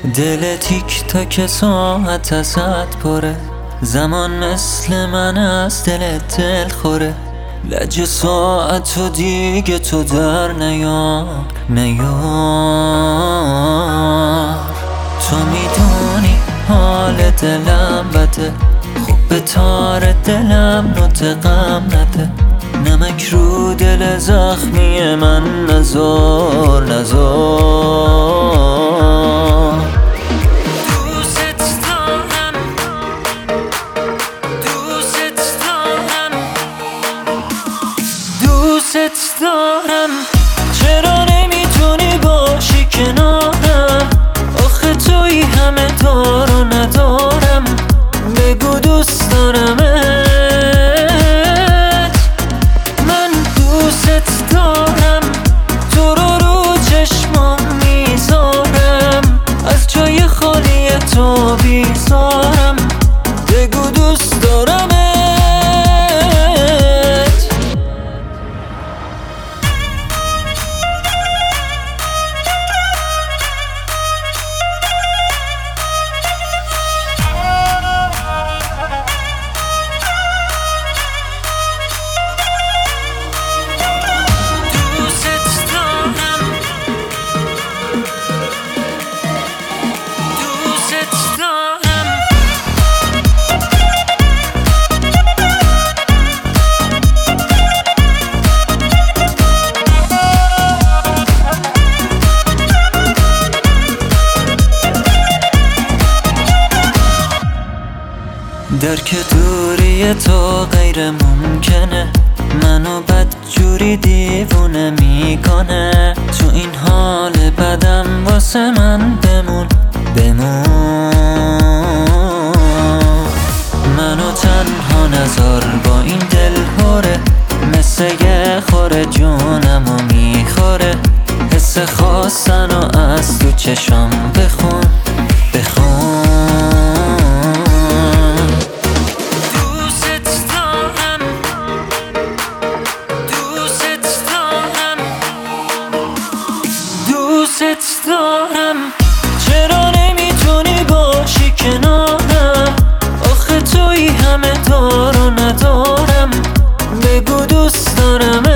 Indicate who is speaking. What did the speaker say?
Speaker 1: دل تیک تاک ساعت ازت پره، زمان مثل من از دلت دل خوره. لج ساعت دیگه تو در نیار. تو میدونی حال دلم بده، خوب به تار دلم نوت غم نده. نمک رو دل زخمی من نزار. دوست دارم، چرا نمیتونی باشی کنارم؟ آخه توی همه دار و ندارم. بگو دوست دارمت، من دوست دارم. تو رو چشمام میذارم، از جای خالی تو بیزارم. بگو دوست دارمت. درک دوری تو غیر ممکنه، منو بدجوری دیوونه میکنه. تو این حال بدم واسه من بمون. منو تنها نذار با این دل هوره، مثل یه خوره جونمو میخوره. حس خواستنو از تو چشام بخون. دوست دارم، چرا نمیتونی باشی کنارم؟ آخه توی همه دار و ندارم. بگو دوست دارم.